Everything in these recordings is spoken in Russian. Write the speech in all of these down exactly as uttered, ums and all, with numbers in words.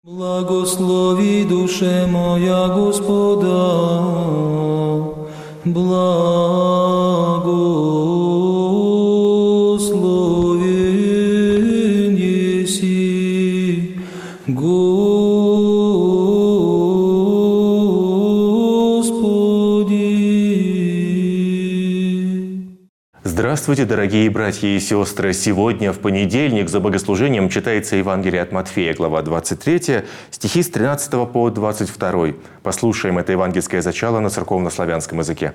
Благослови, душе моя, Господа, благословен еси, Господи. Здравствуйте, дорогие братья и сестры! Сегодня, в понедельник, за богослужением читается Евангелие от Матфея, глава двадцать три, стихи с тринадцатого по двадцать второй. Послушаем это евангельское зачало на церковно-славянском языке.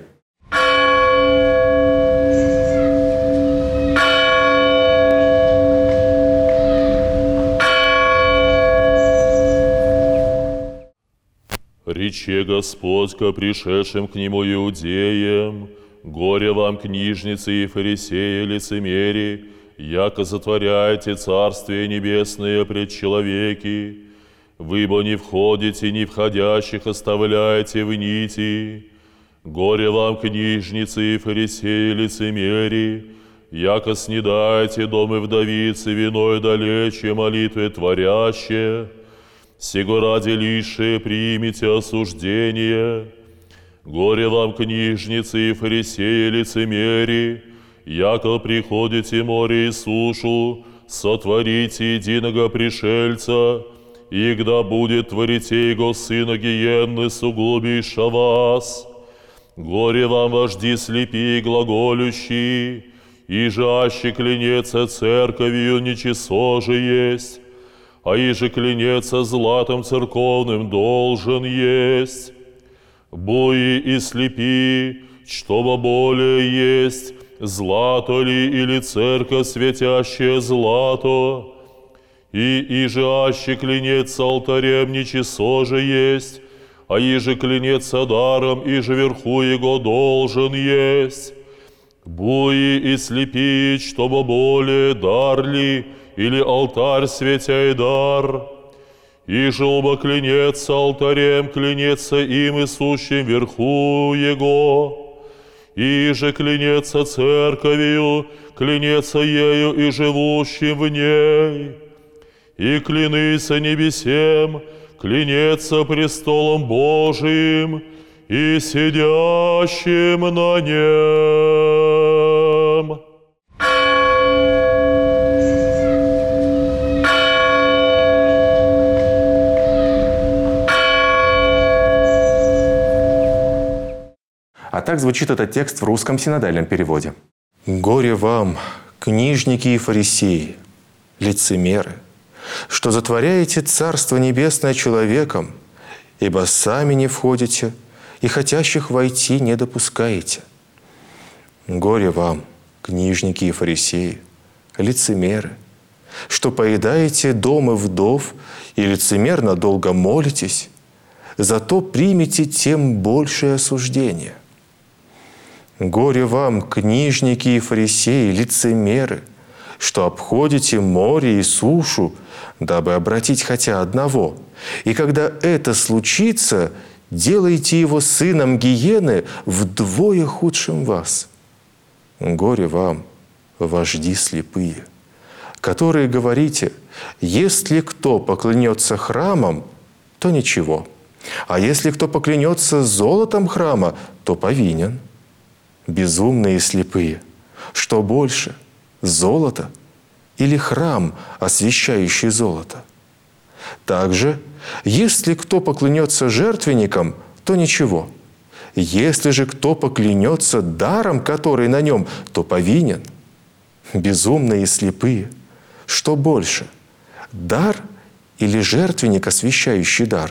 «Рече Господь ко пришедшим к Нему иудеям: горе вам, книжницы и фарисеи, лицемери, яко затворяете Царствие Небесное пред человеки, выбо не входите, ни входящих оставляете в нити. Горе вам, книжницы и фарисеи, лицемери, яко снедаете домы вдовицы виной далече молитвы творяще, сего ради лишее примите осуждение. Горе вам, книжницы и фарисеи, лицемери, яко приходите море и сушу, сотворите единого пришельца, и когда будет творите его сына гиенны суглубиша вас. Горе вам, вожди слепи и глаголющие, и жаще клянется церковью нечесо же есть, а иже клянется златом церковным должен есть. Буи и слепи, что более есть, злато ли или церковь светящее злато, и иже аще клянется алтарем нечесо же есть, а иже клянется даром, иже верху его должен есть. Буи и слепи, что более дар ли, или алтарь светя и дар, иже оба клянется алтарем, клянется им и сущим верху его, иже клянется церковью, клянется ею и живущим в ней, и клянется небесем, клянется престолом Божиим и сидящим на нем. А так звучит этот текст в русском синодальном переводе. «Горе вам, книжники и фарисеи, лицемеры, что затворяете Царство Небесное человеком, ибо сами не входите и хотящих войти не допускаете. Горе вам, книжники и фарисеи, лицемеры, что поедаете дома вдов и лицемерно долго молитесь, зато примете тем большее осуждение. Горе вам, книжники и фарисеи, лицемеры, что обходите море и сушу, дабы обратить хотя одного, и когда это случится, делаете его сыном гиены вдвое худшим вас. Горе вам, вожди слепые, которые говорите: если кто поклянется храмом, то ничего, а если кто поклянется золотом храма, то повинен. Безумные и слепые, что больше, золото или храм, освящающий золото? Также, если кто поклянется жертвенником, то ничего. Если же кто поклянется даром, который на нем, то повинен. Безумные и слепые, что больше, дар или жертвенник, освящающий дар?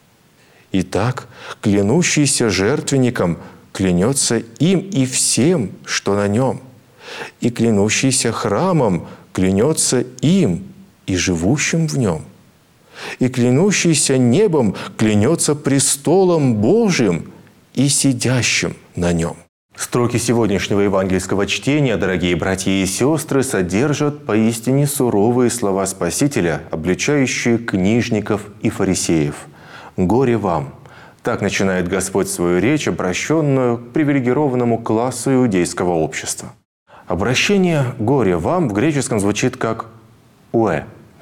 Итак, клянущийся жертвенником клянется им и всем, что на нем, и клянущийся храмом клянется им и живущим в нем, и клянущийся небом клянется престолом Божиим и сидящим на нем». Строки сегодняшнего евангельского чтения, дорогие братья и сестры, содержат поистине суровые слова Спасителя, обличающие книжников и фарисеев. «Горе вам!» Так начинает Господь свою речь, обращенную к привилегированному классу иудейского общества. Обращение «горе вам» в греческом звучит как «уэ».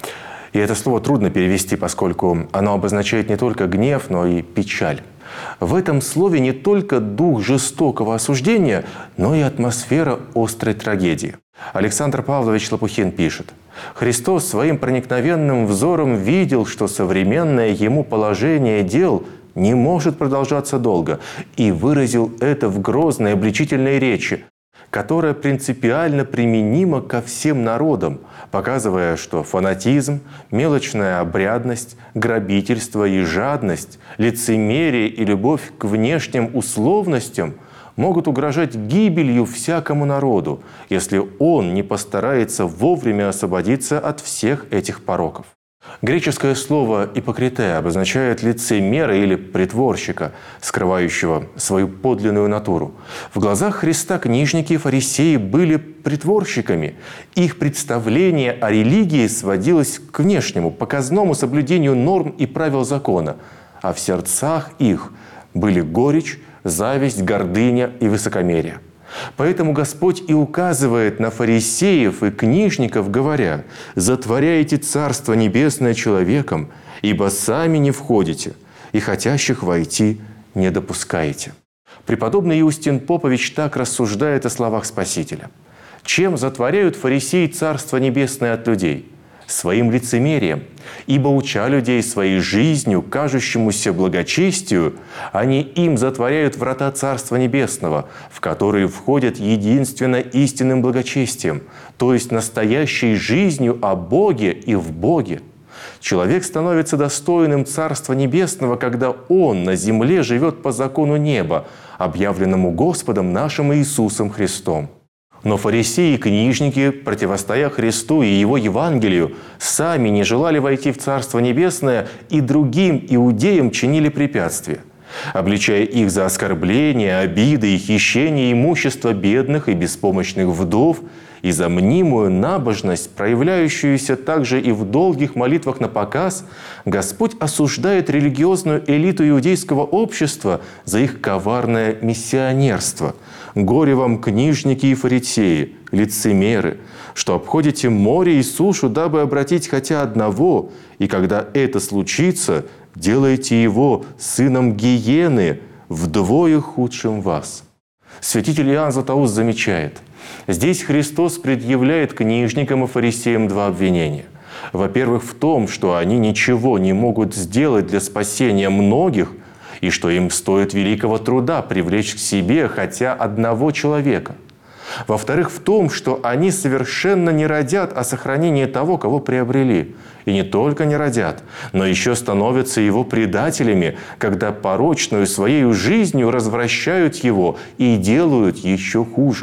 И это слово трудно перевести, поскольку оно обозначает не только гнев, но и печаль. В этом слове не только дух жестокого осуждения, но и атмосфера острой трагедии. Александр Павлович Лопухин пишет: «Христос своим проникновенным взором видел, что современное ему положение дел не может продолжаться долго, и выразил это в грозной обличительной речи, которая принципиально применима ко всем народам, показывая, что фанатизм, мелочная обрядность, грабительство и жадность, лицемерие и любовь к внешним условностям могут угрожать гибелью всякому народу, если он не постарается вовремя освободиться от всех этих пороков». Греческое слово «ипокритея» обозначает лицемера или притворщика, скрывающего свою подлинную натуру. В глазах Христа книжники и фарисеи были притворщиками. Их представление о религии сводилось к внешнему, показному соблюдению норм и правил закона, а в сердцах их были горечь, зависть, гордыня и высокомерие. Поэтому Господь и указывает на фарисеев и книжников, говоря: «Затворяете Царство Небесное человеком, ибо сами не входите, и хотящих войти не допускаете». Преподобный Иустин Попович так рассуждает о словах Спасителя. Чем затворяют фарисеи Царство Небесное от людей? Своим лицемерием. Ибо, уча людей своей жизнью, кажущемуся благочестию, они им затворяют врата Царства Небесного, в которые входят единственно истинным благочестием, то есть настоящей жизнью о Боге и в Боге. Человек становится достойным Царства Небесного, когда он на земле живет по закону неба, объявленному Господом нашим Иисусом Христом. Но фарисеи и книжники, противостоя Христу и Его Евангелию, сами не желали войти в Царство Небесное и другим иудеям чинили препятствия, обличая их за оскорбления, обиды и хищение имущества бедных и беспомощных вдов, и за мнимую набожность, проявляющуюся также и в долгих молитвах на показ, Господь осуждает религиозную элиту иудейского общества за их коварное миссионерство. «Горе вам, книжники и фарисеи, лицемеры, что обходите море и сушу, дабы обратить хотя одного, и когда это случится, делаете его сыном гиены, вдвое худшим вас». Святитель Иоанн Златоуст замечает: здесь Христос предъявляет книжникам и фарисеям два обвинения. Во-первых, в том, что они ничего не могут сделать для спасения многих, и что им стоит великого труда привлечь к себе хотя одного человека. Во-вторых, в том, что они совершенно не радят о сохранении того, кого приобрели. И не только не радят, но еще становятся его предателями, когда порочную своей жизнью развращают его и делают еще хуже.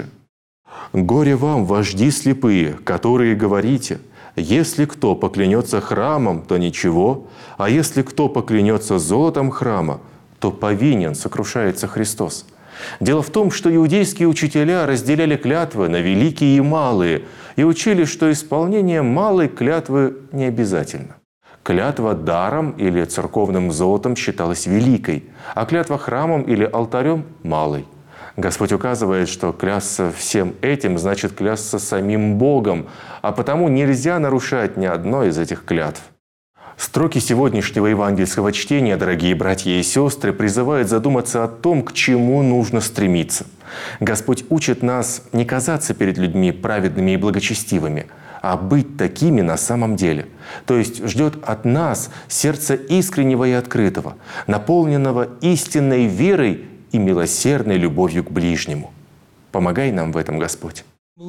«Горе вам, вожди слепые, которые говорите: если кто поклянется храмом, то ничего, а если кто поклянется золотом храма, то повинен», сокрушается Христос. Дело в том, что иудейские учителя разделяли клятвы на великие и малые и учили, что исполнение малой клятвы не обязательно. Клятва даром или церковным золотом считалась великой, а клятва храмом или алтарем – малой. Господь указывает, что клясться всем этим значит клясться самим Богом, а потому нельзя нарушать ни одной из этих клятв. Строки сегодняшнего евангельского чтения, дорогие братья и сестры, призывают задуматься о том, к чему нужно стремиться. Господь учит нас не казаться перед людьми праведными и благочестивыми, а быть такими на самом деле. То есть ждет от нас сердца искреннего и открытого, наполненного истинной верой и милосердной любовью к ближнему. Помогай нам в этом, Господь.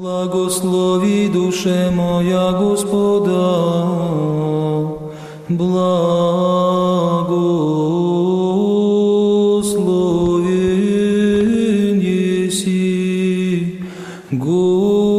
Благослови душе моя Господа, благословен еси, Господи.